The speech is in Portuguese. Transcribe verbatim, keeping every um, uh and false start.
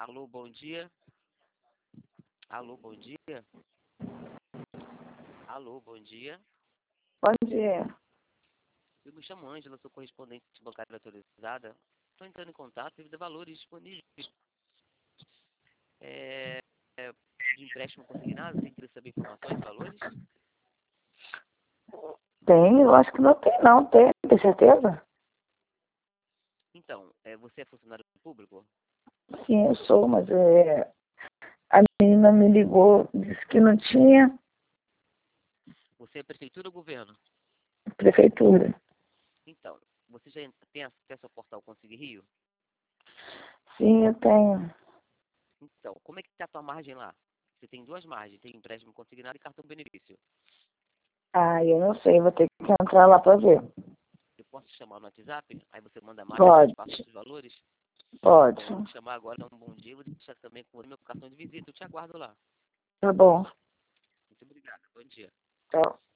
Alô, bom dia. Alô, bom dia. Alô, bom dia. Bom dia. Eu me chamo Ângela, sou correspondente bancária autorizada. Estou entrando em contato devido a valores disponíveis. É, é, de empréstimo consignado, você queria saber informações e valores? Tem? Eu acho que não tem, não. Tem? Tem certeza? Então, é, você é funcionário público? Sim, eu sou, mas é, a menina me ligou, disse que não tinha Você é prefeitura ou governo? prefeitura. Então, você já en- tem acesso ao portal Conseguir Rio? Sim, eu tenho. Então, como é que está a tua margem lá? Você tem duas margens, tem empréstimo consignado e cartão benefício. Ah, eu não sei, vou ter que entrar lá para ver. Eu posso te chamar no WhatsApp? Aí você manda a margem, eu Pode, te passo os valores? pode. Bom, eu vou te chamar agora, um bom dia, vou deixar também com o meu cartão de visita. Eu te aguardo lá. Tá bom. Muito obrigado. Bom dia. Tchau.